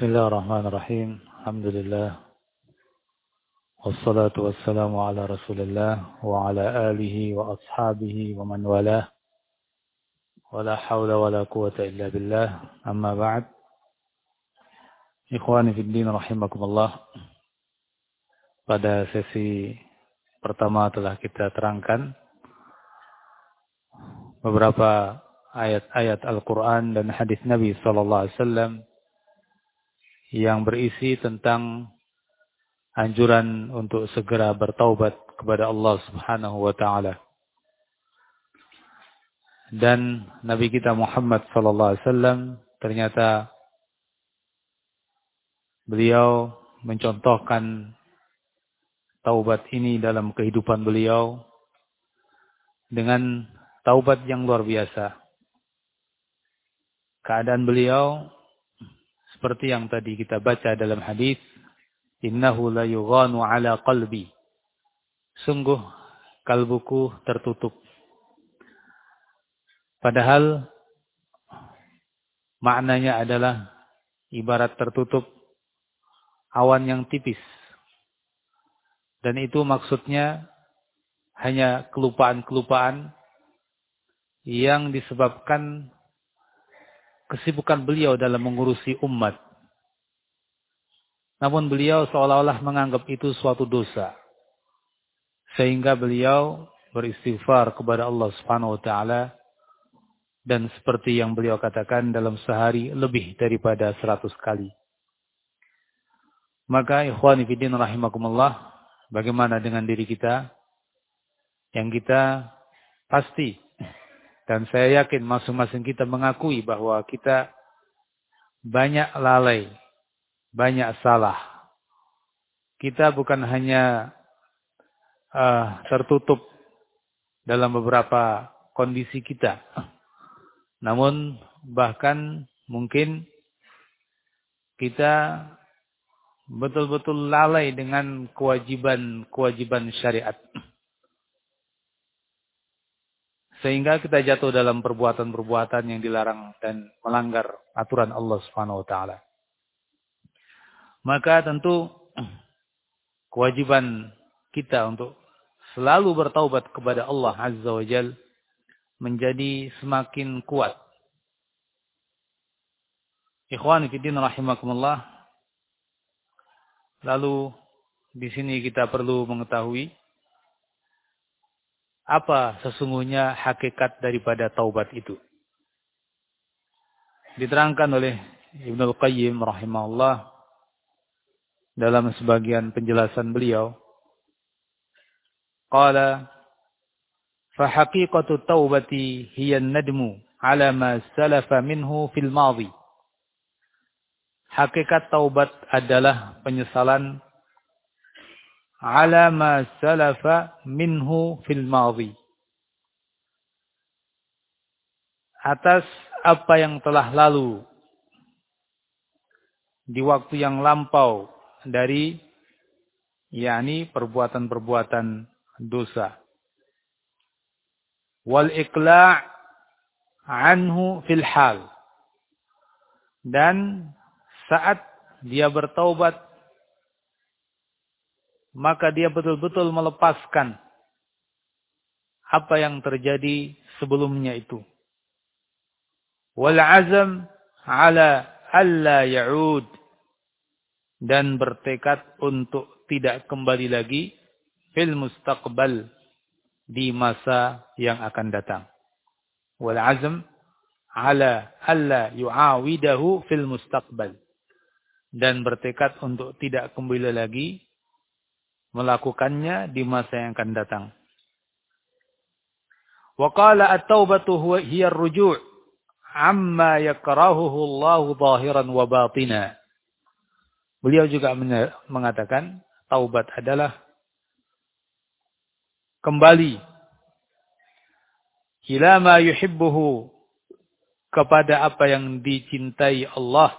Bismillahirrahmanirrahim. Alhamdulillah. Wassalatu wassalamu ala Rasulillah wa ala alihi wa ashabihi wa man walah. Wala hawla wala quwata illa billah. Amma ba'd. Ikhwani fid din rahimakumullah. Pada sesi pertama telah kita terangkan beberapa ayat-ayat Al-Quran dan hadis Nabi sallallahu alaihi wasallam yang berisi tentang anjuran untuk segera bertaubat kepada Allah Subhanahu wa taala. Dan Nabi kita Muhammad sallallahu alaihi wasallam ternyata beliau mencontohkan taubat ini dalam kehidupan beliau dengan taubat yang luar biasa. Keadaan beliau seperti yang tadi kita baca dalam hadis, innahu la yughanu ala qalbi. Sungguh kalbuku tertutup. Padahal maknanya adalah ibarat tertutup awan yang tipis. Dan itu maksudnya hanya kelupaan-kelupaan yang disebabkan kesibukan beliau dalam mengurusi umat. Namun beliau seolah-olah menganggap itu suatu dosa. Sehingga beliau beristighfar kepada Allah Subhanahu wa taala dan seperti yang beliau katakan dalam sehari lebih daripada 100 kali. Maka ikhwani fillah rahimakumullah, bagaimana dengan diri kita yang kita pasti dan saya yakin masing-masing kita mengakui bahwa kita banyak lalai, banyak salah. Kita bukan hanya tertutup dalam beberapa kondisi kita. Namun bahkan mungkin kita betul-betul lalai dengan kewajiban syariat. Sehingga kita jatuh dalam perbuatan-perbuatan yang dilarang dan melanggar aturan Allah Subhanahu wa taala. Maka tentu kewajiban kita untuk selalu bertaubat kepada Allah Azza wa Jalla menjadi semakin kuat. Ikhwani fillah rahimakumullah. Lalu di sini kita perlu mengetahui apa sesungguhnya hakikat daripada taubat itu. Diterangkan oleh Ibnul Qayyim rahimahullah dalam sebagian penjelasan beliau. Qala fa haqiqatu taubati hiya an-nadmu ala ma salafa minhu fil madhi. Hakikat taubat adalah penyesalan ala ma salafa minhu fil madhi. Atas apa yang telah lalu di waktu yang lampau dari yakni perbuatan-perbuatan dosa. Wal iqla' anhu fil hal. Dan saat dia bertaubat maka dia betul-betul melepaskan apa yang terjadi sebelumnya itu. Wal azam ala alla ya'ud, dan bertekad untuk tidak kembali lagi fil mustaqbal, di masa yang akan datang. Wal azam ala alla yu'awidahu fil mustaqbal, dan bertekad untuk tidak kembali lagi melakukannya di masa yang akan datang. Wa qala at-taubatu hiya ar-ruju' amma yakrahuhu Allah zahiran wa batina. Beliau juga mengatakan taubat adalah kembali ila ma yuhibbuhu, kepada apa yang dicintai Allah,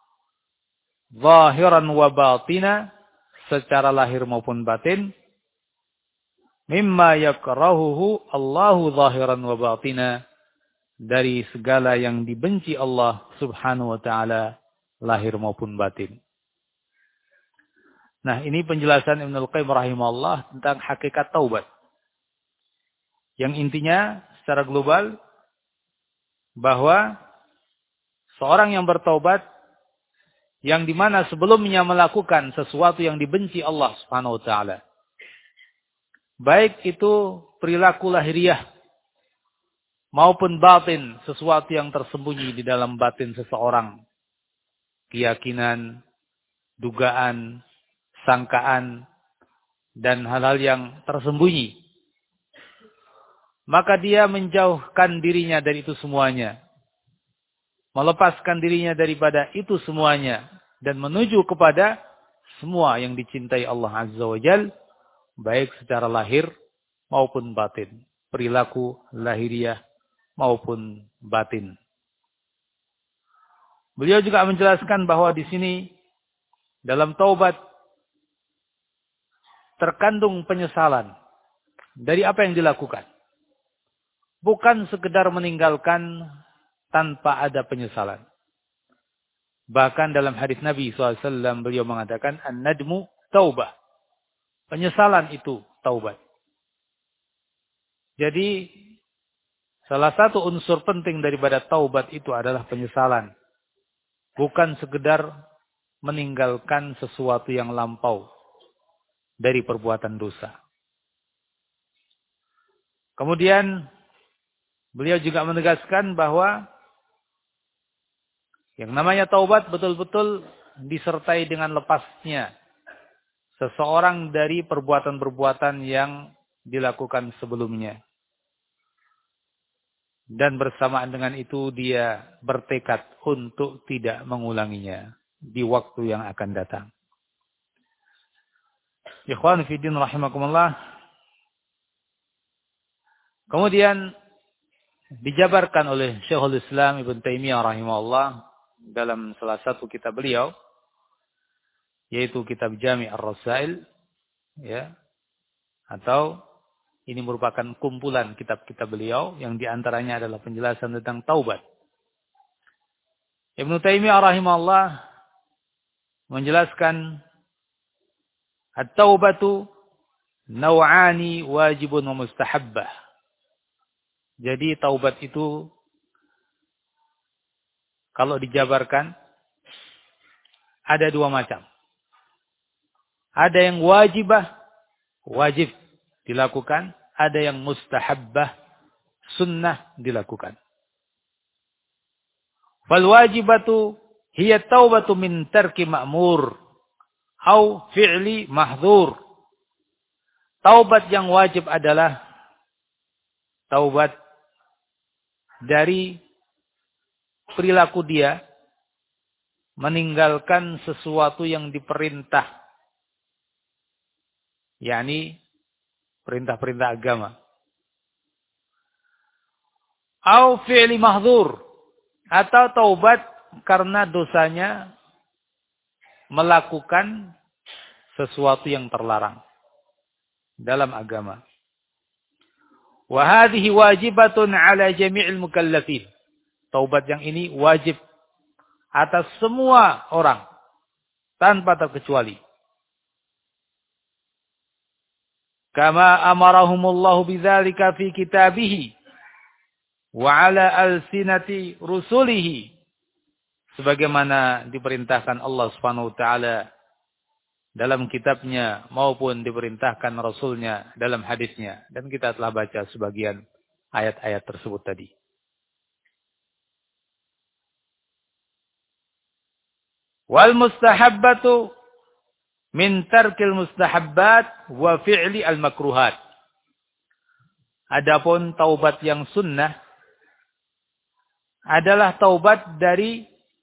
zahiran wa batina, secara lahir maupun batin, mimma yakrahuhu Allahu zahiran wa batina, dari segala yang dibenci Allah Subhanahu wa taala lahir maupun batin. Nah, ini penjelasan Ibnul Qayyim rahimahullah tentang hakikat taubat. Yang intinya secara global bahwa seorang yang bertaubat yang dimana sebelumnya melakukan sesuatu yang dibenci Allah Subhanahu wa taala. Baik itu perilaku lahiriah maupun batin, sesuatu yang tersembunyi di dalam batin seseorang. Keyakinan, dugaan, sangkaan, dan hal-hal yang tersembunyi. Maka dia menjauhkan dirinya dari itu semuanya. Melepaskan dirinya daripada itu semuanya. Dan menuju kepada semua yang dicintai Allah Azza wa Jal. Baik secara lahir maupun batin. Perilaku lahiriah maupun batin. Beliau juga menjelaskan bahwa di sini dalam taubat terkandung penyesalan dari apa yang dilakukan. Bukan sekedar meninggalkan tanpa ada penyesalan. Bahkan dalam hadis Nabi SAW beliau mengatakan, An-nadmu taubah. Penyesalan itu taubat. Jadi, salah satu unsur penting daripada taubat itu adalah penyesalan. Bukan sekedar meninggalkan sesuatu yang lampau dari perbuatan dosa. Kemudian, beliau juga menegaskan bahwa yang namanya taubat betul-betul disertai dengan lepasnya seseorang dari perbuatan-perbuatan yang dilakukan sebelumnya. Dan bersamaan dengan itu dia bertekad untuk tidak mengulanginya di waktu yang akan datang. Ikhwan fiddin rahimakumullah. Kemudian dijabarkan oleh Syekhul Islam Ibn Taimiyah rahimahullah dalam salah satu kitab beliau, yaitu kitab Jami' Ar-Rasail, ya, atau ini merupakan kumpulan kitab-kitab beliau yang diantaranya adalah penjelasan tentang taubat. Ibn Taimiyah rahimahullah menjelaskan at-taubatu naw'ani wajibun wa mustahabbah. Jadi taubat itu kalau dijabarkan ada dua macam. Ada yang wajib dilakukan. Ada yang mustahabbah, sunnah dilakukan. Fal wajibatu hiya taubatu min tarki ma'mur au fi'li mahdzur. Taubat yang wajib adalah taubat dari perilaku dia meninggalkan sesuatu yang diperintah, yakni perintah-perintah agama. Au fi'li mahdzur, atau taubat karena dosanya melakukan sesuatu yang terlarang dalam agama. Wa hadhihi wajibatun ala jami'il mukallafin. Taubat yang ini wajib atas semua orang tanpa terkecuali. Kama amarahumullahu bidzalika fi kitabih wa ala alsinati rusulihi, sebagaimana diperintahkan Allah Subhanahu wa taala dalam kitabnya maupun diperintahkan rasulnya dalam hadisnya, dan kita telah baca sebagian ayat-ayat tersebut tadi. Wal mustahabbatu min tarkil mustahabbat wa fi'li al makruhat. Adapun taubat yang sunnah adalah taubat dari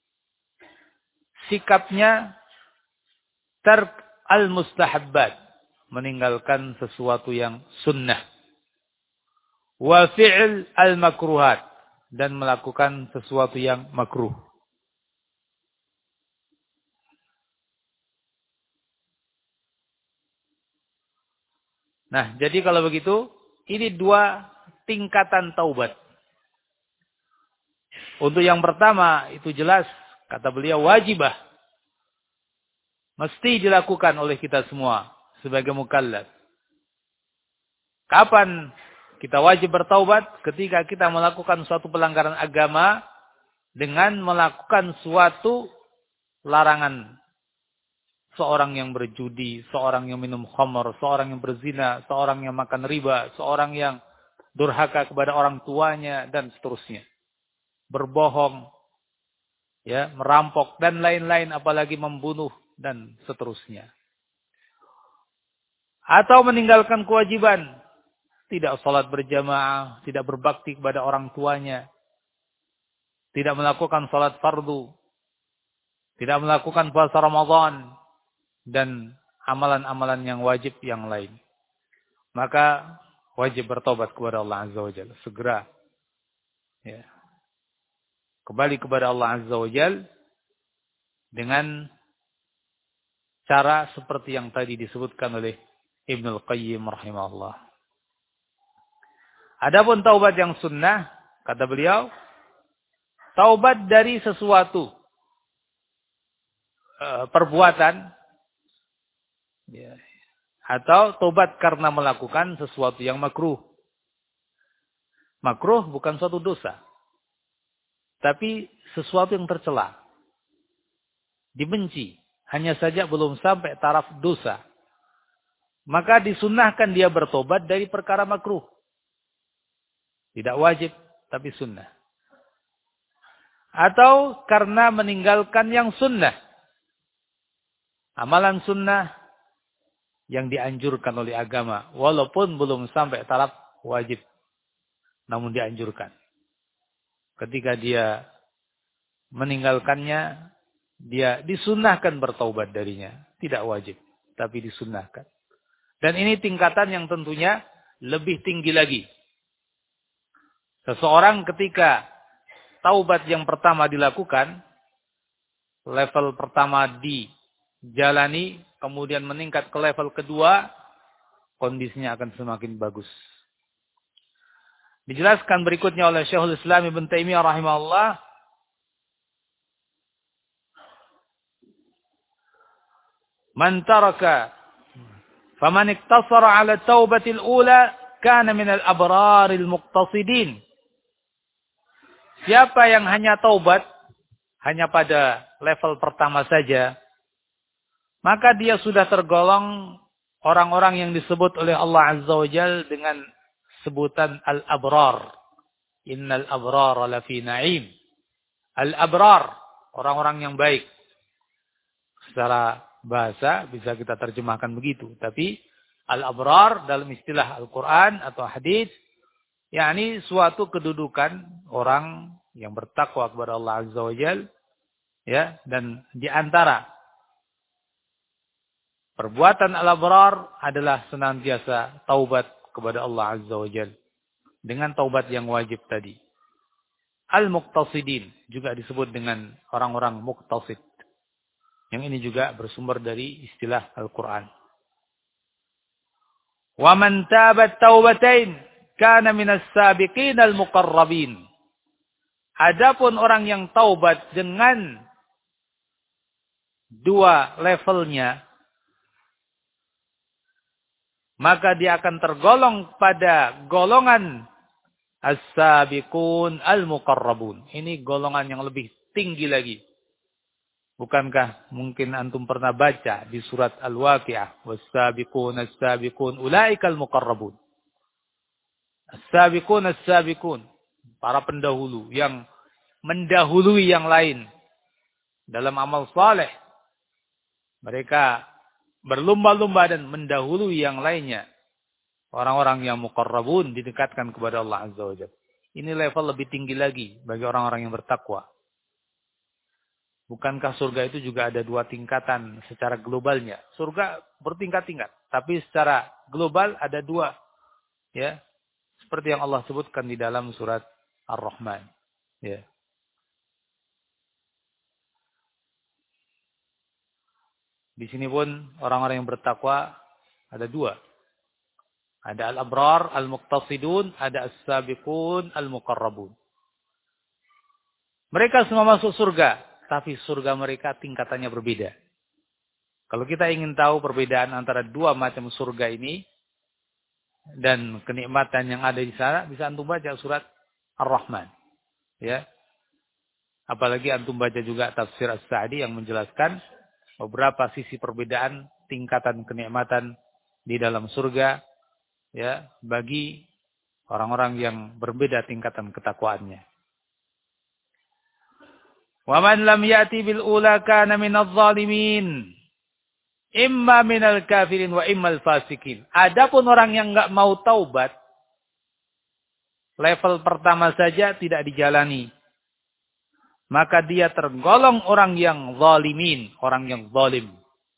sikapnya tark al mustahabbat, meninggalkan sesuatu yang sunnah. Wa fi'l al makruhat, dan melakukan sesuatu yang makruh. Nah, jadi kalau begitu, ini dua tingkatan taubat. Untuk yang pertama, itu jelas Kata beliau wajibah. Mesti dilakukan oleh kita semua sebagai mukallaf. Kapan kita wajib bertaubat? Ketika kita melakukan suatu pelanggaran agama dengan melakukan suatu larangan. Seorang yang berjudi, seorang yang minum khamr, seorang yang berzina, seorang yang makan riba, seorang yang durhaka kepada orang tuanya, dan seterusnya. Berbohong, ya, merampok, dan lain-lain, apalagi membunuh, dan seterusnya. Atau meninggalkan kewajiban. Tidak sholat berjamaah, tidak berbakti kepada orang tuanya. Tidak melakukan sholat fardu. Tidak melakukan puasa Ramadan. Dan amalan-amalan yang wajib yang lain. Maka wajib bertobat kepada Allah Azza wa Jalla. Segera. Ya. Kembali kepada Allah Azza wa Jalla. Dengan cara seperti yang tadi disebutkan oleh Ibnul Qayyim rahimahullah. Adapun taubat yang sunnah, kata beliau, taubat dari sesuatu perbuatan, ya, atau taubat karena melakukan sesuatu yang makruh. Makruh bukan suatu dosa, tapi sesuatu yang tercela, dibenci, hanya saja belum sampai taraf dosa. Maka disunnahkan dia bertobat dari perkara makruh. Tidak wajib, tapi sunnah. Atau karena meninggalkan yang sunnah. Amalan sunnah yang dianjurkan oleh agama. Walaupun belum sampai taraf wajib. Namun dianjurkan. Ketika dia meninggalkannya, dia disunnahkan bertaubat darinya. Tidak wajib, tapi disunnahkan. Dan ini tingkatan yang tentunya lebih tinggi lagi. Seseorang ketika taubat yang pertama dilakukan, level pertama dijalani, kemudian meningkat ke level kedua, kondisinya akan semakin bagus. Dijelaskan berikutnya oleh Syekhul Islam Ibn Taimiyah rahimahullah, man taraka faman iktasara ala taubatil ula kana minal abraril muqtasidin. Siapa yang hanya taubat hanya pada level pertama saja, maka dia sudah tergolong orang-orang yang disebut oleh Allah Azza wa Jalla dengan sebutan al-abrar. Innal abrara lafi na'im. Al-abrar, orang-orang yang baik. Secara bahasa bisa kita terjemahkan begitu. Tapi al-abrar dalam istilah Al-Quran atau hadis, yakni suatu kedudukan orang yang bertakwa kepada Allah Azza wa Jalla, ya, dan di antara perbuatan al-abrar adalah senantiasa taubat kepada Allah Azza wa Jalla dengan taubat yang wajib tadi. Al-muqtasidin juga disebut dengan orang-orang muqtasid. Yang ini juga bersumber dari istilah Al-Quran. Wa man tabat taubatain kana minas sabiqin al-muqarrabin. Adapun orang yang taubat dengan dua levelnya, maka dia akan tergolong pada golongan as-sabiqun al-muqarrabun. Ini golongan yang lebih tinggi lagi. Bukankah mungkin antum pernah baca di surat Al-Waqi'ah, was-sabiqun as-sabiqun ulaikal muqarrabun. As-sabiqun as-sabiqun, para pendahulu yang mendahului yang lain dalam amal saleh. Mereka berlumba-lumba dan mendahului yang lainnya. Orang-orang yang muqarrabun didekatkan kepada Allah Azza wa Jalla. Ini level lebih tinggi lagi bagi orang-orang yang bertakwa. Bukankah surga itu juga ada dua tingkatan secara globalnya? Surga bertingkat-tingkat, tapi secara global ada dua, ya. Seperti yang Allah sebutkan di dalam surat Ar-Rahman, ya. Di sini pun orang-orang yang bertakwa ada dua. Ada al-abrar, al-muqtasidun, ada as-sabiqun, al-muqarrabun. Mereka semua masuk surga tapi surga mereka tingkatannya berbeda. Kalau kita ingin tahu perbedaan antara dua macam surga ini dan kenikmatan yang ada di sana, bisa antum baca surat Ar-Rahman. Ya. Apalagi antum baca juga tafsir As-Sa'di yang menjelaskan beberapa sisi perbedaan tingkatan kenikmatan di dalam surga, ya, bagi orang-orang yang berbeda tingkatan ketakwaannya. Wa man lam ya'ti bil ula kana minadh dhalimin. Imma minal kafirin wa immal fasikin. Adapun orang yang enggak mau taubat, level pertama saja tidak dijalani, maka dia tergolong orang yang zalimin, orang yang zalim.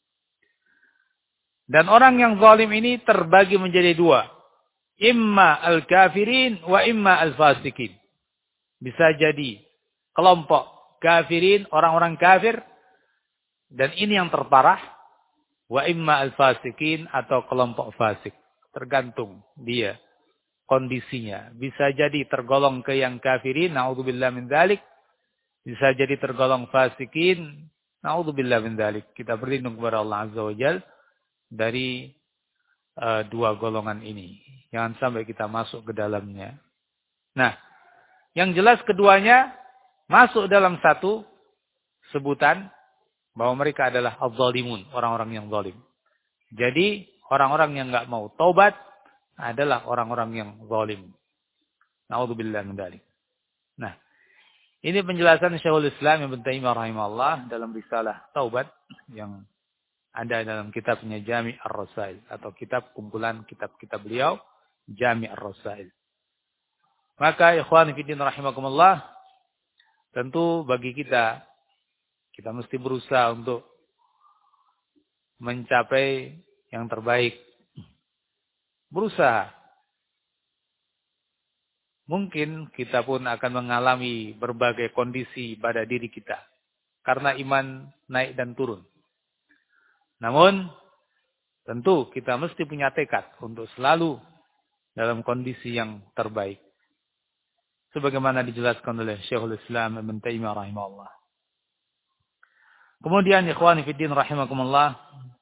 Dan orang yang zalim ini terbagi menjadi dua. Imma al-kafirin wa imma al-fasikin. Bisa jadi kelompok kafirin, orang-orang kafir. Dan ini yang terparah. Wa imma al-fasikin atau kelompok fasik. Tergantung dia kondisinya. Bisa jadi tergolong ke yang kafirin. Na'udzubillah min dzalik. Bisa jadi tergolong fasikin. Na'udzubillah min dzalik. Kita berlindung kepada Allah Azza wa Jalla dari dua golongan ini. Jangan sampai kita masuk ke dalamnya. Nah, yang jelas keduanya masuk dalam satu sebutan bahwa mereka adalah az-zalimun, orang-orang yang zalim. Jadi, orang-orang yang enggak mau taubat adalah orang-orang yang zalim. Na'udzubillah min dzalik. Nah, ini penjelasan Syekhul Islam Ibnu Taimiyah rahimahullah dalam risalah Taubat yang ada dalam kitabnya Jami' Ar-Rasail atau kitab kumpulan kitab-kitab beliau Jami' Ar-Rasail. Maka ikhwan fillah rahimakumullah, tentu bagi kita mesti berusaha untuk mencapai yang terbaik. Berusaha. Mungkin kita pun akan mengalami berbagai kondisi pada diri kita karena iman naik dan turun. Namun, tentu kita mesti punya tekad untuk selalu dalam kondisi yang terbaik. Sebagaimana dijelaskan oleh Syekhul Islam Ibnu Taimiyah rahimahullah. Kemudian ikhwani fiddin rahimakumullah,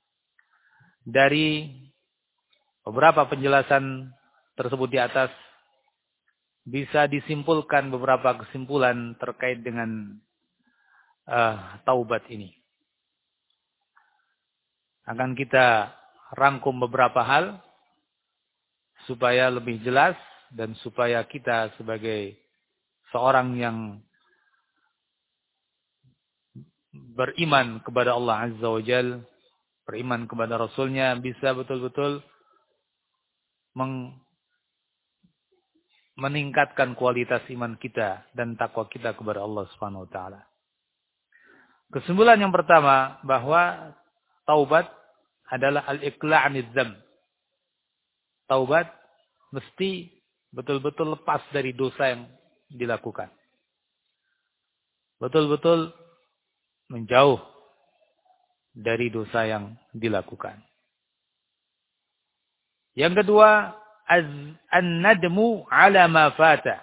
dari beberapa penjelasan tersebut di atas bisa disimpulkan beberapa kesimpulan terkait dengan taubat ini. Akan kita rangkum beberapa hal supaya lebih jelas dan supaya kita sebagai seorang yang beriman kepada Allah Azza wa Jalla, beriman kepada Rasulnya, bisa betul-betul meningkatkan kualitas iman kita dan takwa kita kepada Allah Subhanahu wa taala. Kesimpulan yang pertama bahwa taubat adalah al-iqla' 'anidz dzamb. Taubat mesti betul-betul lepas dari dosa yang dilakukan. Betul-betul menjauh dari dosa yang dilakukan. Yang kedua, an-nadmu 'ala ma fata.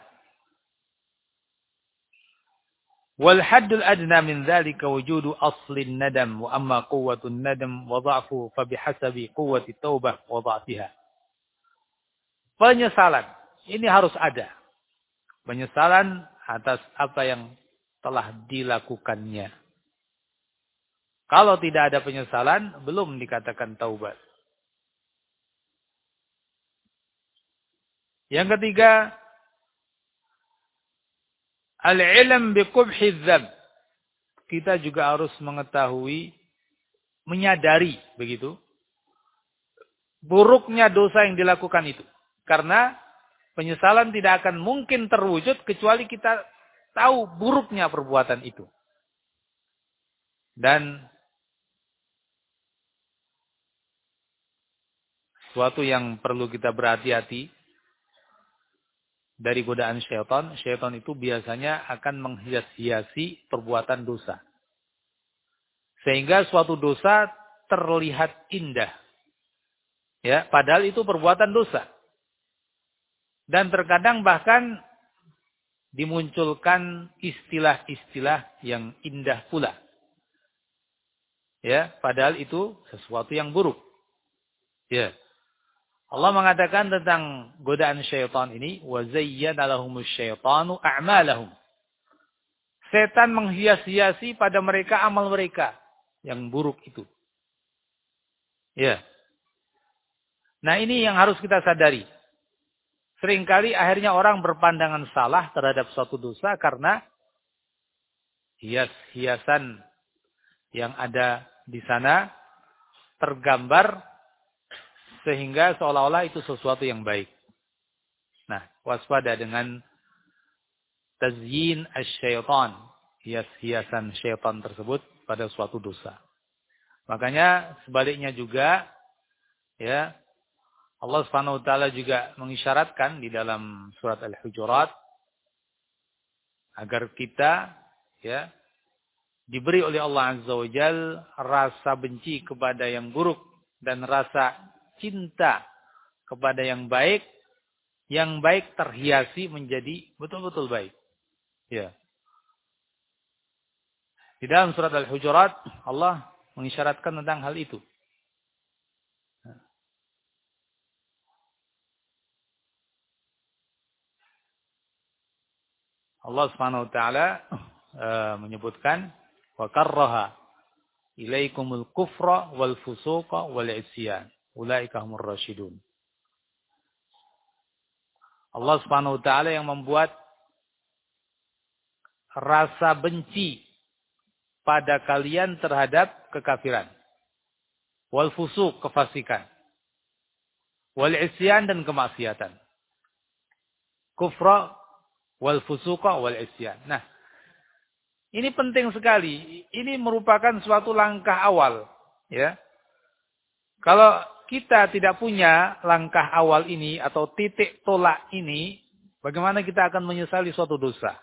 Wal haddul adna min dzalika wujudu aslin nadam wa amma quwwatun nadam wa dha'fu fa bihasabi quwwati taubah wa dha'fiha. Penyesalan ini harus ada. Penyesalan atas apa yang telah dilakukannya. Kalau tidak ada penyesalan, belum dikatakan taubat. Yang ketiga, al-ilm bi qubhi dzamb. Kita juga harus mengetahui, menyadari begitu, buruknya dosa yang dilakukan itu. Karena penyesalan tidak akan mungkin terwujud kecuali kita tahu buruknya perbuatan itu. Dan suatu yang perlu kita berhati-hati dari godaan syaitan. Syaitan itu biasanya akan menghias-hiasi perbuatan dosa. Sehingga suatu dosa terlihat indah. Ya, padahal itu perbuatan dosa. Dan terkadang bahkan dimunculkan istilah-istilah yang indah pula. Ya, padahal itu sesuatu yang buruk. Ya. Allah mengatakan tentang godaan syaitan ini, wa zayyana lahumus syaitanu a'malahum. Setan menghias-hiasi pada mereka amal mereka yang buruk itu. Ya. Nah, ini yang harus kita sadari. Seringkali akhirnya orang berpandangan salah terhadap suatu dosa karena hias-hiasan yang ada di sana tergambar sehingga seolah-olah itu sesuatu yang baik. Nah, waspada dengan tazyin asy-syaitan, hias-hiasan syaitan tersebut pada suatu dosa. Makanya sebaliknya juga, ya, Allah Subhanahu wa taala juga mengisyaratkan di dalam surat Al-Hujurat agar kita, ya, diberi oleh Allah Azza wa Jalla rasa benci kepada yang buruk dan rasa cinta kepada yang baik terhiasi menjadi betul-betul baik. Ya. Di dalam surat Al-Hujurat Allah mengisyaratkan tentang hal itu. Allah Subhanahu wa taala menyebutkan wa karraha ilaikumul kufra wal fusuqa wal isyan ulaika humur rasyidun. Allah Subhanahu wa taala yang membuat rasa benci pada kalian terhadap kekafiran, wal fusuq, kefasikan, wal isyan, dan kemaksiatan. Kufra wal fusuqa wal isyan. Nah, ini penting sekali. Ini merupakan suatu langkah awal, ya. Kalau kita tidak punya langkah awal ini atau titik tolak ini, bagaimana kita akan menyesali suatu dosa?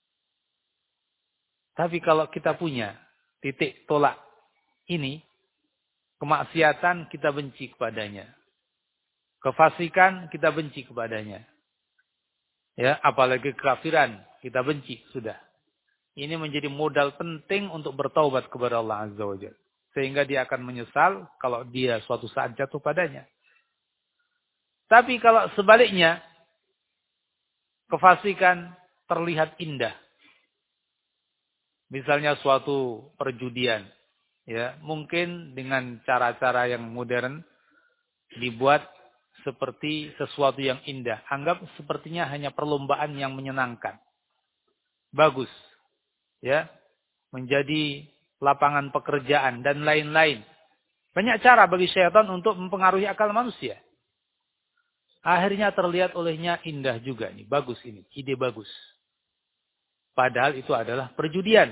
Tapi kalau kita punya titik tolak ini, kemaksiatan kita benci kepadanya. Kefasikan kita benci kepadanya. Ya, apalagi kekafiran kita benci sudah. Ini menjadi modal penting untuk bertaubat kepada Allah Azza wa Jalla. Sehingga dia akan menyesal kalau dia suatu saat jatuh padanya. Tapi kalau sebaliknya, kefasikan terlihat indah. Misalnya suatu perjudian, ya, mungkin dengan cara-cara yang modern dibuat seperti sesuatu yang indah. Anggap sepertinya hanya perlombaan yang menyenangkan. Bagus, ya, menjadi lapangan pekerjaan dan lain-lain. Banyak cara bagi syaitan untuk mempengaruhi akal manusia. Akhirnya terlihat olehnya indah juga nih, bagus ini, ide bagus. Padahal itu adalah perjudian.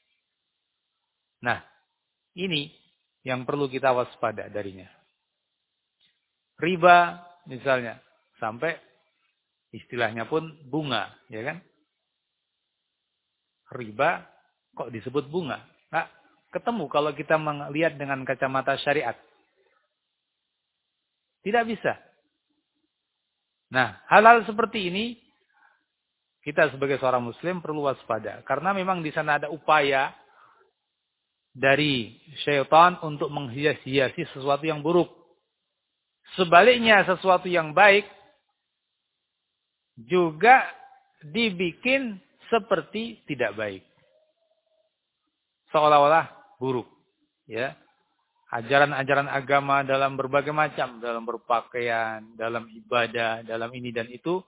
Nah, ini yang perlu kita waspada darinya. Riba misalnya, sampai istilahnya pun bunga, ya kan? Riba kok disebut bunga? Nah, ketemu kalau kita melihat dengan kacamata syariat. Tidak bisa. Nah, hal-hal seperti ini kita sebagai seorang muslim perlu waspada. Karena memang di sana ada upaya dari syaitan untuk menghias-hiasi sesuatu yang buruk. Sebaliknya sesuatu yang baik juga dibikin seperti tidak baik. Seolah-olah buruk. Ya. Ajaran-ajaran agama dalam berbagai macam. Dalam berpakaian, dalam ibadah, dalam ini dan itu.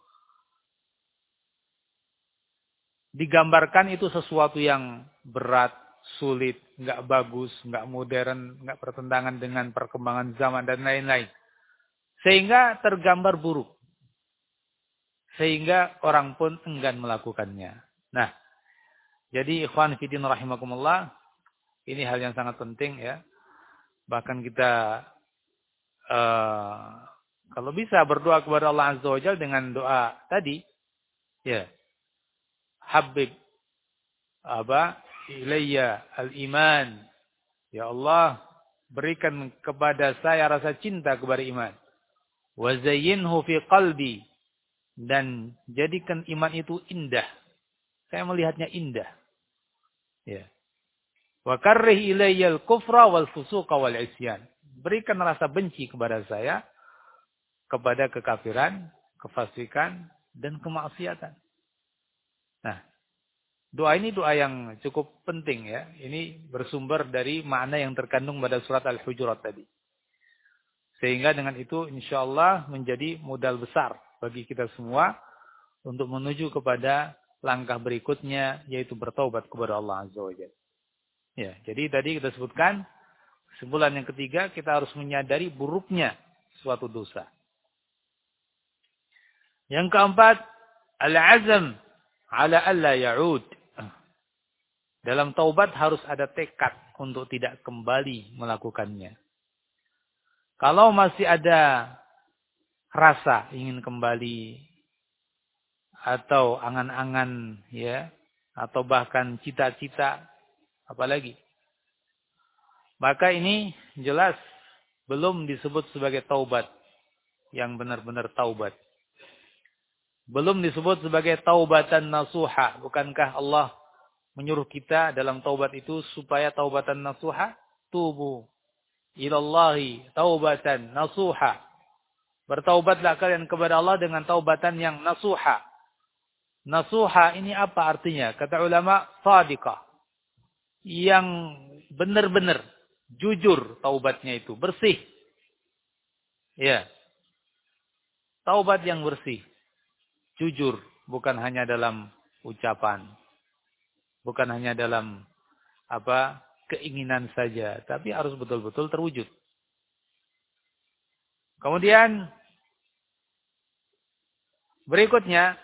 Digambarkan itu sesuatu yang berat, sulit, nggak bagus, nggak modern, nggak bertentangan dengan perkembangan zaman dan lain-lain. Sehingga tergambar buruk. Sehingga orang pun enggan melakukannya. Nah, jadi ikhwan fillah rahimakumullah, ini hal yang sangat penting ya. Bahkan kita kalau bisa berdoa kepada Allah Azza wa Jalla dengan doa tadi, ya. Habib ilayya al-iman. Ya Allah, berikan kepada saya rasa cinta kepada iman. Wa zayyinhu fi qalbi. Dan jadikan iman itu indah Saya melihatnya indah. Ya. Wa karrih ilayyal kufra wal fusuqa wal isyan. Berikan rasa benci kepada saya kepada kekafiran, kefasikan dan kemaksiatan. Nah, doa ini doa yang cukup penting ya. Ini bersumber dari makna yang terkandung pada surat Al-Hujurat tadi. Sehingga dengan itu insyaallah menjadi modal besar bagi kita semua untuk menuju kepada langkah berikutnya yaitu bertaubat kepada Allah Azza wa Jalla. Ya, jadi tadi kita sebutkan kesimpulan yang ketiga kita harus menyadari buruknya suatu dosa. Yang keempat, al-azam ala alla ya'ud. Dalam taubat harus ada tekad untuk tidak kembali melakukannya. Kalau masih ada rasa ingin kembali atau angan-angan ya atau bahkan cita-cita apalagi, maka ini jelas belum disebut sebagai taubat yang benar-benar taubat. Belum disebut sebagai taubatan nasuha. Bukankah Allah menyuruh kita dalam taubat itu supaya taubatan nasuha? Tubu ilallahi taubatan nasuha. Bertaubatlah kalian kepada Allah dengan taubatan yang nasuha. Nasuha ini apa artinya? Kata ulama, sadiqah. Yang benar-benar jujur taubatnya itu, bersih. Ya. Taubat yang bersih. Jujur, bukan hanya dalam ucapan, bukan hanya dalam keinginan saja, tapi harus betul-betul terwujud. Kemudian berikutnya,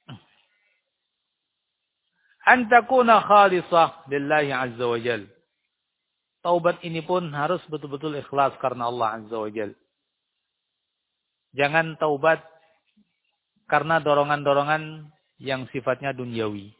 an takuna khalisah lillahi azza wa jal. Taubat ini pun harus betul-betul ikhlas karena Allah azza wa jal. Jangan taubat karena dorongan-dorongan yang sifatnya duniawi.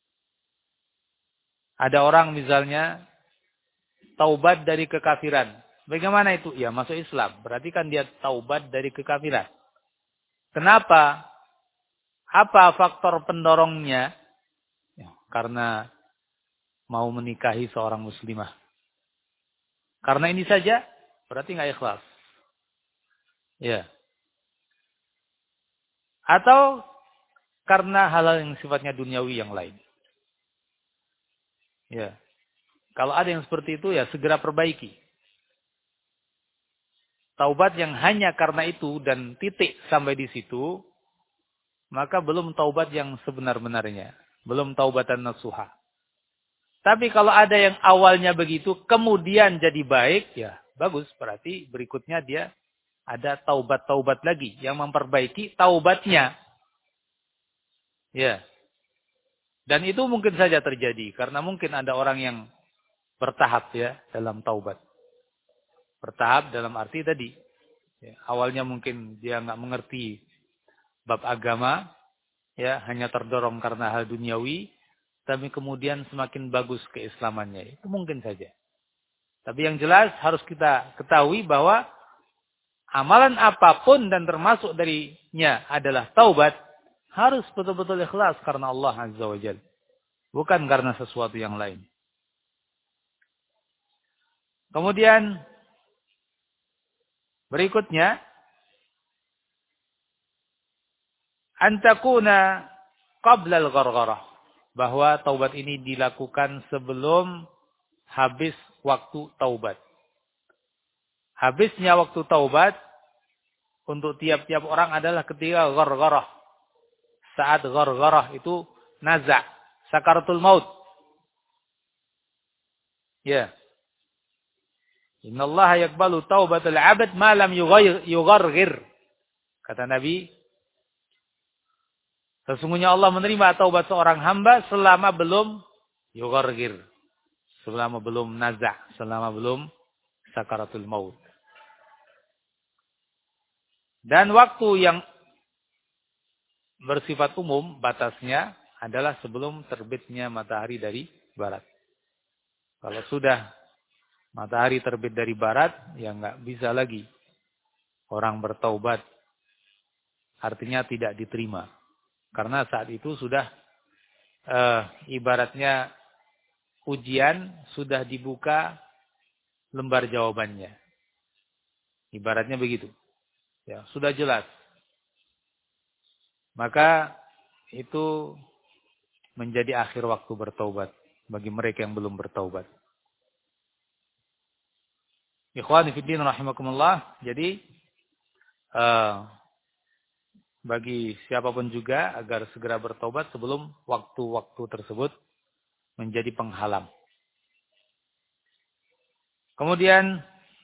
Ada orang misalnya taubat dari kekafiran. Bagaimana itu? Ya masuk Islam. Berarti kan dia taubat dari kekafiran. Kenapa? Apa faktor pendorongnya? Ya, karena mau menikahi seorang muslimah. Karena ini saja, berarti nggak ikhlas. Ya. Atau karena hal-hal yang sifatnya duniawi yang lain. Ya. Kalau ada yang seperti itu ya segera perbaiki. Taubat yang hanya karena itu dan titik sampai di situ, maka belum taubat yang sebenar-benarnya. Belum taubatan nasuha. Tapi kalau ada yang awalnya begitu, kemudian jadi baik, ya bagus. Berarti berikutnya dia ada taubat-taubat lagi yang memperbaiki taubatnya. Ya. Dan itu mungkin saja terjadi. Karena mungkin ada orang yang bertahap ya dalam taubat. Bertahap dalam arti tadi. Ya, awalnya mungkin dia nggak mengerti bab agama. Ya, hanya terdorong karena hal duniawi. Tapi kemudian semakin bagus keislamannya. Itu mungkin saja. Tapi yang jelas harus kita ketahui bahwa amalan apapun dan termasuk darinya adalah taubat. Harus betul-betul ikhlas karena Allah Azza wa Jalla. Bukan karena sesuatu yang lain. Kemudian berikutnya. Antakuna qabla al-ghargharah. Bahwa taubat ini dilakukan sebelum habis waktu taubat. Habisnya waktu taubat untuk tiap-tiap orang adalah ketika ghargharah. Saat ghargharah itu naza', sakaratul maut. Ya. Innallaha yaqbalu taubatal 'abd ma lam yugharghir. Kata Nabi, sesungguhnya Allah menerima taubat seorang hamba selama belum yugharghir. Selama belum naza', selama belum sakaratul maut. Dan waktu yang bersifat umum batasnya adalah sebelum terbitnya matahari dari barat. Kalau sudah matahari terbit dari barat, ya nggak bisa lagi orang bertaubat. Artinya tidak diterima. Karena saat itu sudah ibaratnya ujian sudah dibuka lembar jawabannya. Ibaratnya begitu. Ya, sudah jelas. Maka itu menjadi akhir waktu bertaubat bagi mereka yang belum bertaubat. Ikhwani fiddin rahimakumullah. Jadi bagi siapapun juga agar segera bertaubat sebelum waktu-waktu tersebut menjadi penghalang. Kemudian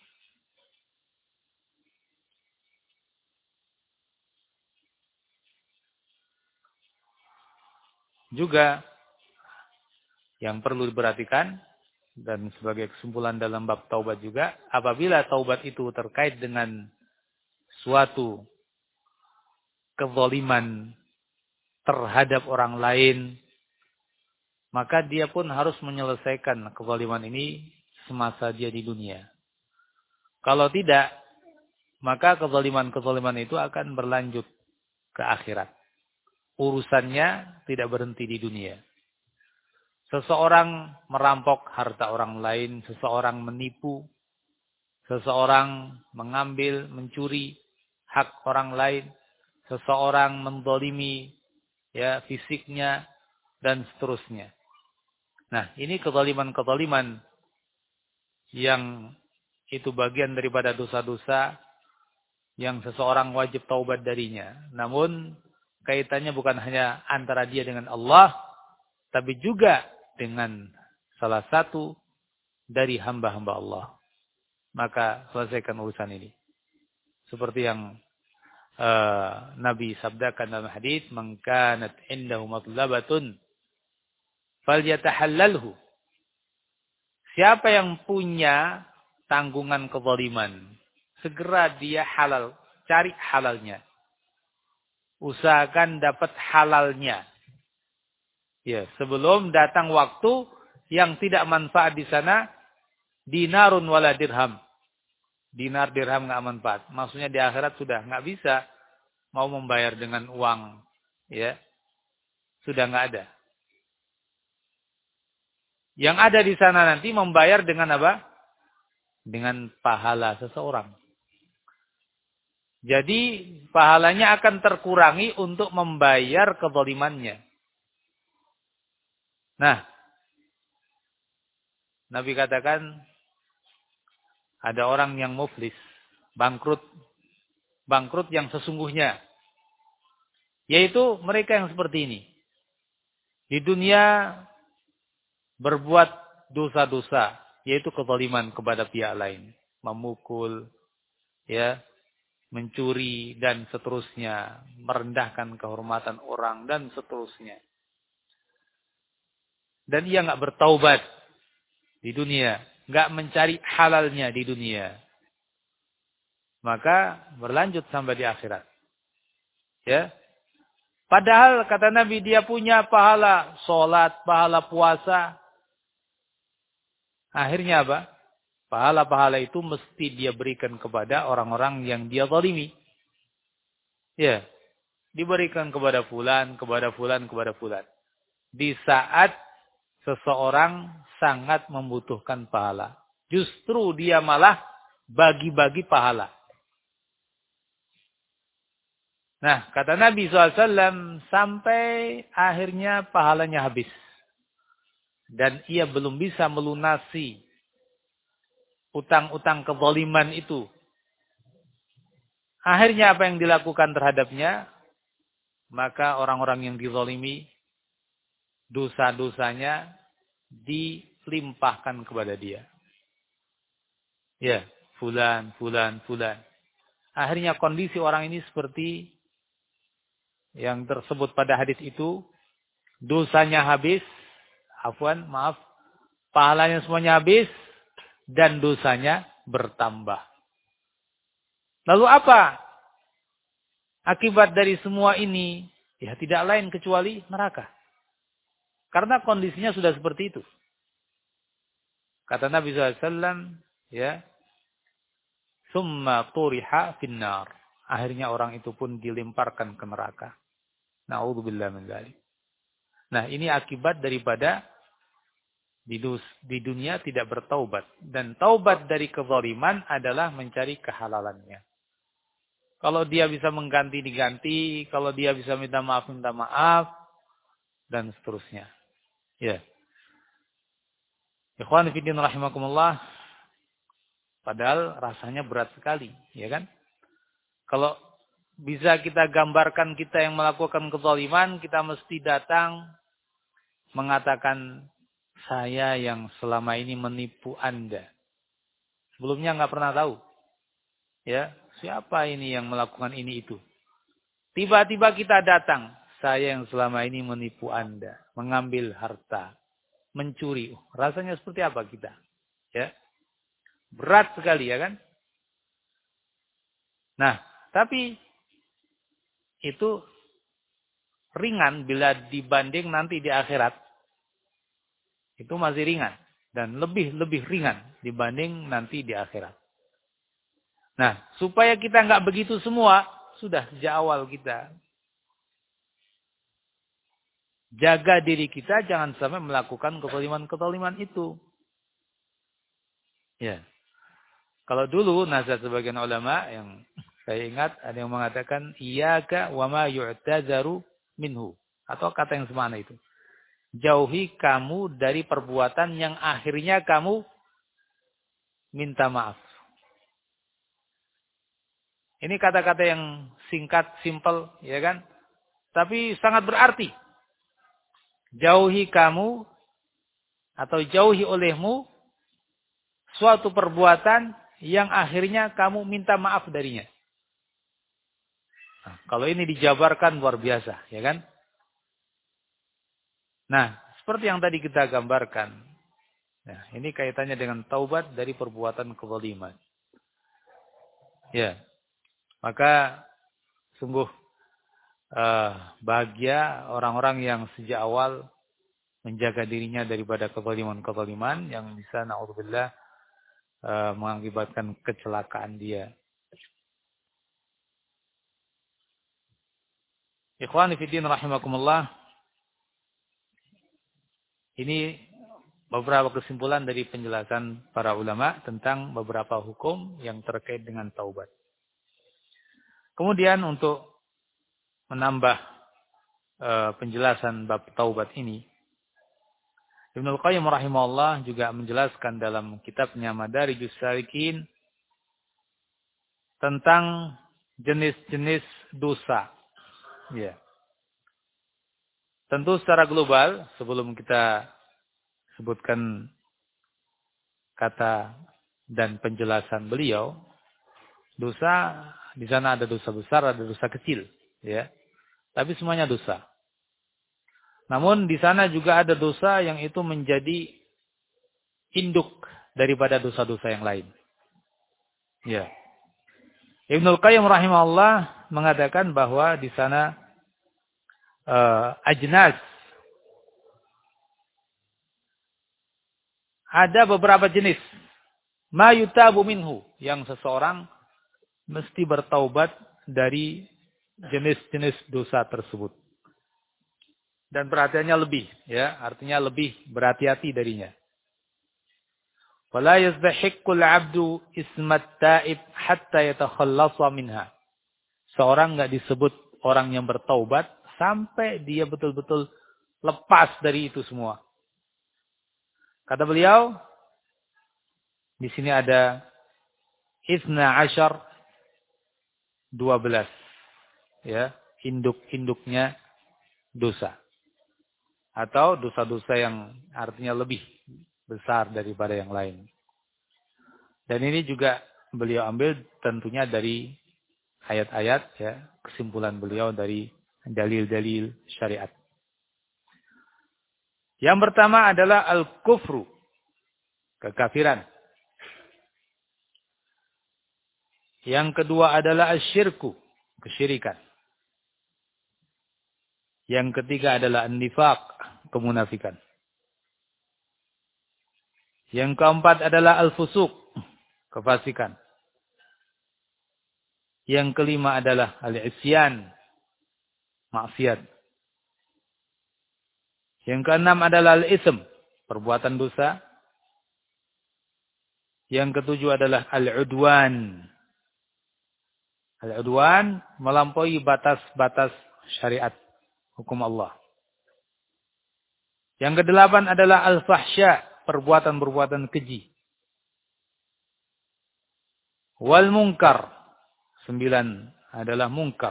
juga yang perlu diperhatikan dan sebagai kesimpulan dalam bab taubat juga, apabila taubat itu terkait dengan suatu kezaliman terhadap orang lain, maka dia pun harus menyelesaikan kezaliman ini semasa dia di dunia. Kalau tidak, maka kezaliman-kezaliman itu akan berlanjut ke akhirat. Urusannya tidak berhenti di dunia. Seseorang merampok harta orang lain, seseorang menipu, seseorang mengambil, mencuri hak orang lain, seseorang mendolimi ya fisiknya dan seterusnya. Nah, ini kezaliman-kezaliman yang itu bagian daripada dosa-dosa yang seseorang wajib taubat darinya. Namun kaitannya bukan hanya antara dia dengan Allah, tapi juga dengan salah satu dari hamba-hamba Allah. Maka selesaikan urusan ini. Seperti yang Nabi sabdakan dalam hadis, "Man kanat indahu matlabatun falyatahallalhu." Siapa yang punya tanggungan kezaliman, segera dia halal, cari halalnya. Usahakan dapat halalnya. Ya, sebelum datang waktu yang tidak manfaat di sana, dinarun wala dirham. Dinar dirham enggak manfaat. Maksudnya di akhirat sudah enggak bisa mau membayar dengan uang, ya. Sudah enggak ada. Yang ada di sana nanti membayar dengan apa? Dengan pahala seseorang. Jadi pahalanya akan terkurangi untuk membayar kezalimannya. Nah, Nabi katakan ada orang yang muflis, bangkrut. Bangkrut yang sesungguhnya. Yaitu mereka yang seperti ini. Di dunia berbuat dosa-dosa, yaitu kezaliman kepada pihak lain. Memukul, ya, mencuri, dan seterusnya. Merendahkan kehormatan orang, dan seterusnya. Dan ia enggak bertaubat di dunia. Enggak mencari halalnya di dunia. Maka berlanjut sampai di akhirat. Ya. Padahal kata Nabi dia punya pahala sholat, pahala puasa. Akhirnya apa? Pahala-pahala itu mesti dia berikan kepada orang-orang yang dia zalimi. Ya. Diberikan kepada fulan, kepada fulan, kepada fulan. Di saat seseorang sangat membutuhkan pahala. Justru dia malah bagi-bagi pahala. Nah, kata Nabi SAW, sampai akhirnya pahalanya habis. Dan ia belum bisa melunasi utang-utang kezaliman itu. Akhirnya apa yang dilakukan terhadapnya? Maka orang-orang yang dizalimi, dosa-dosanya dilimpahkan kepada dia. Ya, fulan, fulan, fulan. Akhirnya kondisi orang ini seperti yang tersebut pada hadis itu, dosanya habis, pahalanya semuanya habis, dan dosanya bertambah. Lalu apa akibat dari semua ini? Ya tidak lain kecuali neraka. Karena kondisinya sudah seperti itu. Kata Nabi SAW, ya, summa turiha finnar. Akhirnya orang itu pun dilemparkan ke neraka. Na'udzubillah min dzalik. Nah, ini akibat daripada di dunia tidak bertaubat. Dan taubat dari kezaliman adalah mencari kehalalannya. Kalau dia bisa mengganti, diganti. Kalau dia bisa minta maaf. Dan seterusnya. Ya. Ikhwan fillah rahimakumullah. Padahal rasanya berat sekali. Ya kan? Kalau bisa kita gambarkan kita yang melakukan kezaliman, kita mesti datang mengatakan, saya yang selama ini menipu Anda. Sebelumnya nggak pernah tahu. Ya, siapa ini yang melakukan ini itu. Tiba-tiba kita datang. Saya yang selama ini menipu Anda. Mengambil harta. Mencuri. Rasanya seperti apa kita? Ya, berat sekali ya kan? Nah, tapi itu ringan bila dibanding nanti di akhirat. Itu masih ringan. Dan lebih ringan dibanding nanti di akhirat. Nah, supaya kita nggak begitu semua, sudah sejak awal kita jaga diri kita, jangan sampai melakukan kezaliman-kezaliman itu. Ya. Kalau dulu nasihat sebagian ulama yang saya ingat ada yang mengatakan iyyaka wa ma yu'tadzaru minhu, atau kata yang semana itu. Jauhi kamu dari perbuatan yang akhirnya kamu minta maaf. Ini kata-kata yang singkat, simple, ya kan? Tapi sangat berarti. Jauhi kamu atau jauhi olehmu suatu perbuatan yang akhirnya kamu minta maaf darinya. Nah, kalau ini dijabarkan luar biasa, ya kan? Nah, seperti yang tadi kita gambarkan. Nah, ini kaitannya dengan taubat dari perbuatan kezaliman. Ya, maka sungguh bahagia orang-orang yang sejak awal menjaga dirinya daripada kezaliman-kezaliman yang bisa na'udzubillah mengakibatkan kecelakaan dia. Ikhwani fiddin rahimakumullah. Ini beberapa kesimpulan dari penjelasan para ulama tentang beberapa hukum yang terkait dengan taubat. Kemudian untuk menambah penjelasan bab taubat ini, Ibnul Qayyim rahimahullah juga menjelaskan dalam kitabnya Madarijus Salikin tentang jenis-jenis dosa. Ya. Tentu secara global, sebelum kita sebutkan kata dan penjelasan beliau, dosa di sana ada dosa besar, ada dosa kecil, ya. Tapi semuanya dosa. Namun di sana juga ada dosa yang itu menjadi induk daripada dosa-dosa yang lain. Ya. Ibnul Qayyim rahimahullah mengatakan bahwa di sana ajnas, ada beberapa jenis ma yutabu minhu, yang seseorang mesti bertaubat dari jenis-jenis dosa tersebut. Dan perhatiannya lebih, ya, artinya lebih berhati-hati darinya. Wala yastahiqqul 'abdu ismat ta'ib hatta yatakhallasa minha. Seorang enggak disebut orang yang bertaubat sampai dia betul-betul lepas dari itu semua. Kata beliau, di sini ada Isna Ashar 12. Ya, induk-induknya dosa. Atau dosa-dosa yang artinya lebih besar daripada yang lain. Dan ini juga beliau ambil tentunya dari ayat-ayat, ya, kesimpulan beliau dari dalil-dalil syariat. Yang pertama adalah al-kufru, kekafiran. Yang kedua adalah asyirku, kesyirikan. Yang ketiga adalah an-nifaq, kemunafikan. Yang keempat adalah al-fusuq, kefasikan. Yang kelima adalah al-isyan, maksiat. Yang keenam adalah al-ism, perbuatan dosa. Yang ketujuh adalah al-udwan. Al-udwan melampaui batas-batas syariat hukum Allah. Yang kedelapan adalah al-fahsya, perbuatan-perbuatan keji. Wal munkar, 9 adalah munkar.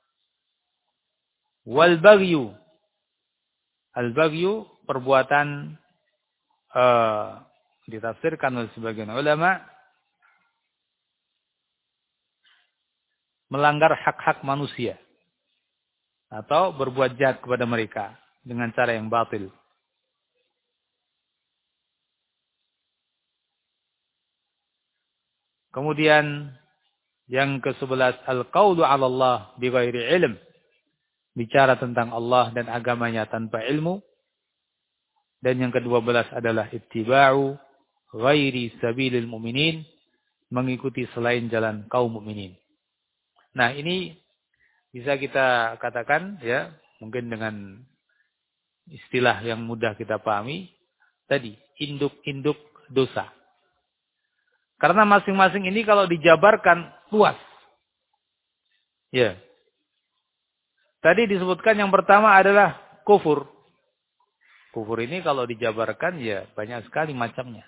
Wal baghyu, al-baghyu perbuatan ditafsirkan oleh sebagian ulama melanggar hak-hak manusia atau berbuat jahat kepada mereka dengan cara yang batil. Kemudian yang ke-11 al-qaulu 'ala Allah bighairi ilm, bicara tentang Allah dan agamanya tanpa ilmu. Dan yang ke-12 adalah ittiba'u ghairi sabilil mu'minin, mengikuti selain jalan kaum mukminin. Nah, ini bisa kita katakan ya, mungkin dengan istilah yang mudah kita pahami tadi, induk-induk dosa. Karena masing-masing ini kalau dijabarkan luas. Ya. Tadi disebutkan yang pertama adalah kufur. Kufur ini kalau dijabarkan ya banyak sekali macamnya.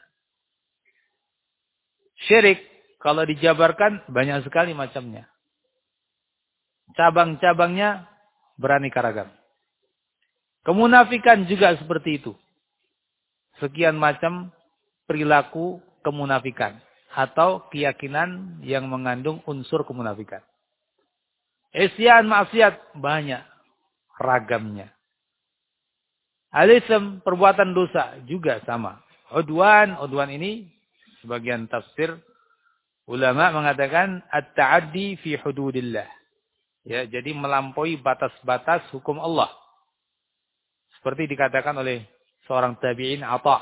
Syirik kalau dijabarkan banyak sekali macamnya. Cabang-cabangnya beraneka ragam. Kemunafikan juga seperti itu. Sekian macam perilaku kemunafikan atau keyakinan yang mengandung unsur kemunafikan. Isyan maksiat banyak ragamnya. Al-ism perbuatan dosa juga sama. Udwan ini sebagian tafsir ulama mengatakan at-ta'addi fi hududillah. Ya, jadi melampaui batas-batas hukum Allah. Seperti dikatakan oleh seorang tabi'in Atha.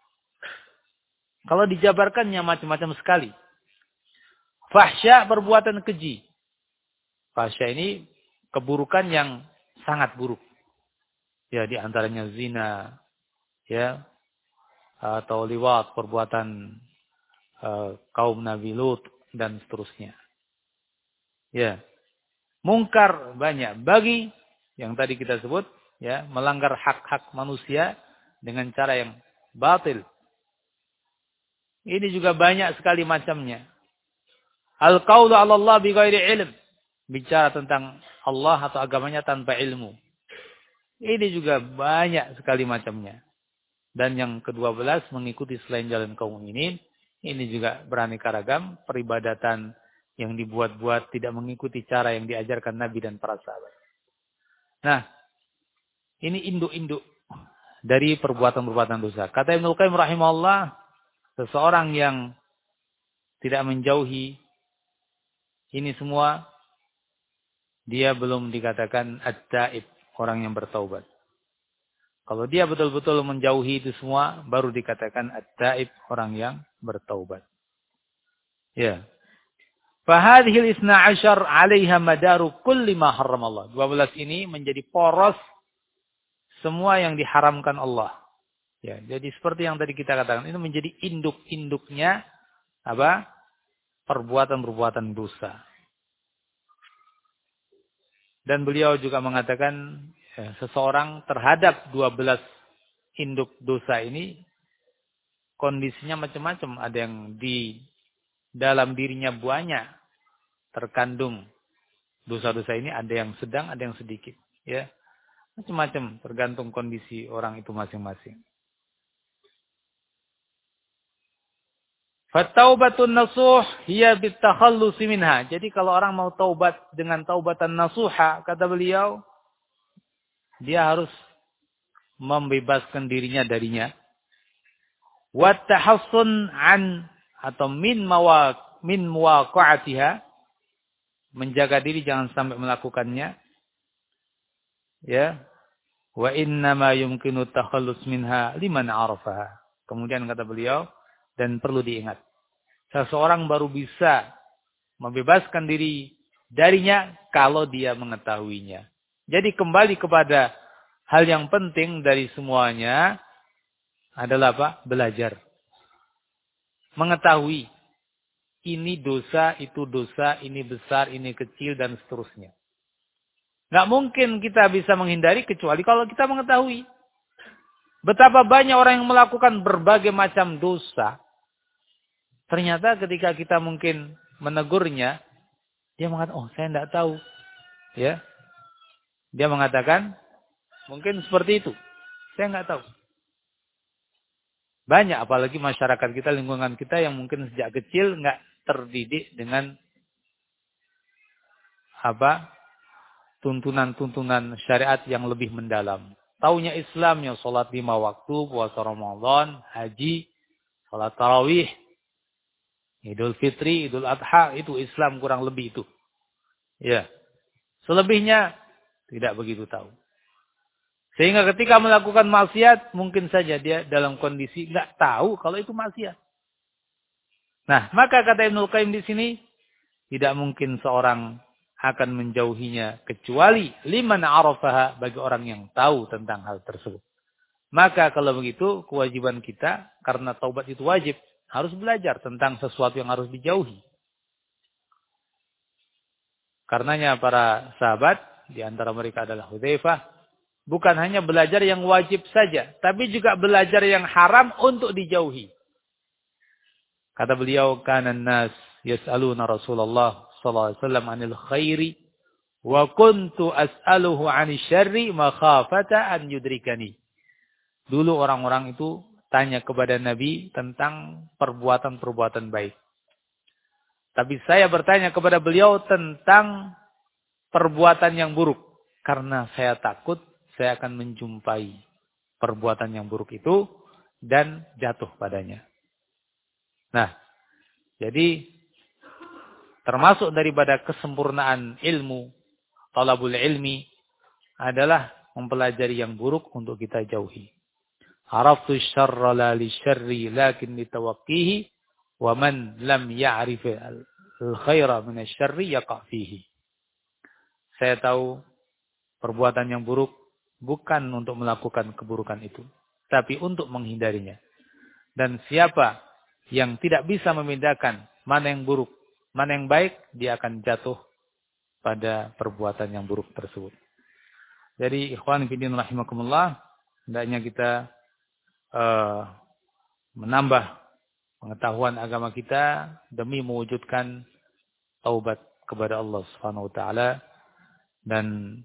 Kalau dijabarkannya macam-macam sekali. Fahsya perbuatan keji. Fahsya ini keburukan yang sangat buruk. Ya, di antaranya zina, ya, atau liwat, perbuatan kaum Nabi Lut dan seterusnya. Ya. Mungkar banyak. Bagi yang tadi kita sebut, ya, melanggar hak-hak manusia dengan cara yang batil. Ini juga banyak sekali macamnya. Al-qaulu 'ala Allah bighairi ilm. Bicara tentang Allah atau agamanya tanpa ilmu. Ini juga banyak sekali macamnya. Dan yang ke-12 mengikuti selain jalan kaum mukminin. Ini juga beraneka ragam, peribadatan yang dibuat-buat tidak mengikuti cara yang diajarkan Nabi dan para sahabat. Nah, ini induk-induk dari perbuatan-perbuatan dosa. Kata Ibnu Qayyim rahimahullah, seseorang yang tidak menjauhi ini semua, dia belum dikatakan at-taib, orang yang bertaubat. Kalau dia betul-betul menjauhi itu semua, baru dikatakan at-taib, orang yang bertaubat. Ya. Fahadhil isna asyar 'alaiha madaru kulli ma harramallah. 12 ini menjadi poros semua yang diharamkan Allah. Ya, jadi seperti yang tadi kita katakan, ini menjadi induk-induknya apa? Perbuatan-perbuatan dosa. Dan beliau juga mengatakan ya, seseorang terhadap 12 induk dosa ini kondisinya macam-macam. Ada yang di dalam dirinya banyak terkandung dosa-dosa ini, ada yang sedang, ada yang sedikit. Ya, macam-macam tergantung kondisi orang itu masing-masing. Fataubatun nasuh hiya bitakhallusi minha. Jadi kalau orang mau taubat dengan taubatan nasuha, kata beliau, dia harus membebaskan dirinya darinya. Wa tahassun an atau min muwaqa'atiha, menjaga diri jangan sampai melakukannya. Ya. Wa inna ma yumkinu takhallus minha liman 'arafaha. Kemudian kata beliau, dan perlu diingat, seseorang baru bisa membebaskan diri darinya kalau dia mengetahuinya. Jadi kembali kepada Hal yang penting dari semuanya adalah apa? Belajar. Mengetahui ini dosa, itu dosa, ini besar, ini kecil, dan seterusnya. Nggak mungkin kita bisa menghindari kecuali kalau kita mengetahui. Betapa banyak orang yang melakukan berbagai macam dosa. Ternyata ketika kita mungkin menegurnya, dia mengatakan, oh saya tidak tahu. Ya, dia mengatakan, mungkin seperti itu. Saya nggak tahu. Banyak, apalagi masyarakat kita, lingkungan kita yang mungkin sejak kecil nggak terdidik dengan apa tuntunan-tuntunan syariat yang lebih mendalam. Taunya Islam yang sholat 5 waktu, puasa Ramadan, haji, sholat tarawih, Idul Fitri, Idul Adha, itu Islam kurang lebih itu. Ya. Selebihnya tidak begitu tahu. Sehingga ketika melakukan maksiat, mungkin saja dia dalam kondisi nggak tahu kalau itu maksiat. Nah, maka kata Ibnul Qayyim di sini, tidak mungkin seorang akan menjauhinya kecuali liman arafaha, bagi orang yang tahu tentang hal tersebut. Maka kalau begitu, kewajiban kita, karena taubat itu wajib, harus belajar tentang sesuatu yang harus dijauhi. Karenanya para sahabat, di antara mereka adalah Hudzaifah, bukan hanya belajar yang wajib saja, tapi juga belajar yang haram untuk dijauhi. Kata beliau, kanan nas yas'aluna Rasulullah sallallahu alaihi wasallam 'anil khairi wa kuntu as'aluhu 'anil syarri makhafata an yudrikani. Dulu orang-orang itu tanya kepada Nabi tentang perbuatan-perbuatan baik. Tapi saya bertanya kepada beliau tentang perbuatan yang buruk. Karena saya takut saya akan menjumpai perbuatan yang buruk itu dan jatuh padanya. Nah, jadi termasuk daripada kesempurnaan ilmu, talabul ilmi, adalah mempelajari yang buruk untuk kita jauhi. Araftu syarra la li syarri lakin litawaqqihi wa man lam ya'rif al-khaira min asy-syarri yaqa' fihi. Saya tahu perbuatan yang buruk bukan untuk melakukan keburukan itu, tapi untuk menghindarinya. Dan siapa yang tidak bisa membedakan mana yang buruk, mana yang baik, dia akan jatuh pada perbuatan yang buruk tersebut. Jadi ikhwan fillah rahimakumullah, hendaknya kita menambah pengetahuan agama kita demi mewujudkan taubat kepada Allah Subhanahu wa taala, dan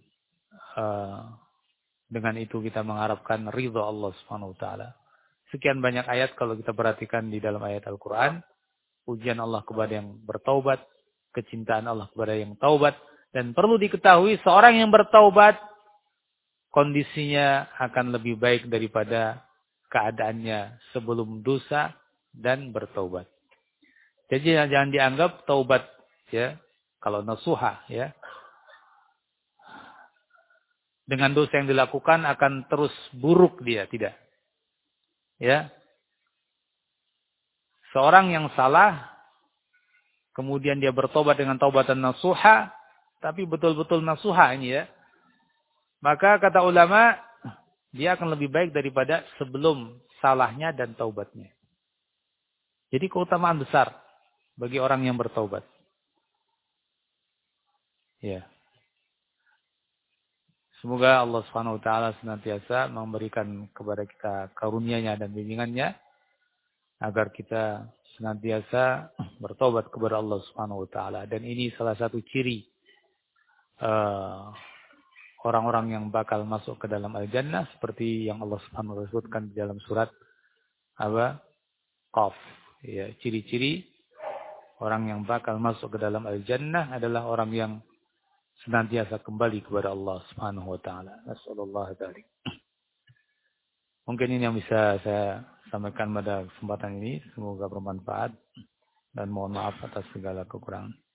dengan itu kita mengharapkan ridha Allah Subhanahu wa taala. Sekian banyak ayat kalau kita perhatikan di dalam ayat Al-Qur'an, pujian Allah kepada yang bertaubat, kecintaan Allah kepada yang taubat, dan perlu diketahui seorang yang bertaubat kondisinya akan lebih baik daripada keadaannya sebelum dosa dan bertaubat. Jadi jangan dianggap taubat ya, kalau nasuha ya, dengan dosa yang dilakukan akan terus buruk dia, tidak. Ya. Seorang yang salah kemudian dia bertobat dengan taubatan nasuha, tapi betul-betul nasuha ini ya. Maka kata ulama, dia akan lebih baik daripada sebelum salahnya dan taubatnya. Jadi keutamaan besar bagi orang yang bertaubat. Ya. Semoga Allah Subhanahu wa taala senantiasa memberikan kepada kita karunia-Nya dan bimbingannya agar kita senantiasa bertobat kepada Allah Subhanahu wa taala. Dan ini salah satu ciri orang-orang yang bakal masuk ke dalam al-jannah, seperti yang Allah Subhanahu wa taala sebutkan di dalam surat apa? Qaf. Ya, ciri-ciri orang yang bakal masuk ke dalam al-jannah adalah orang yang senantiasa kembali kepada Allah Subhanahu wa taala. Nasallallahu dzalik. Mungkin ini yang bisa saya sampaikan pada kesempatan ini, semoga bermanfaat dan mohon maaf atas segala kekurangan.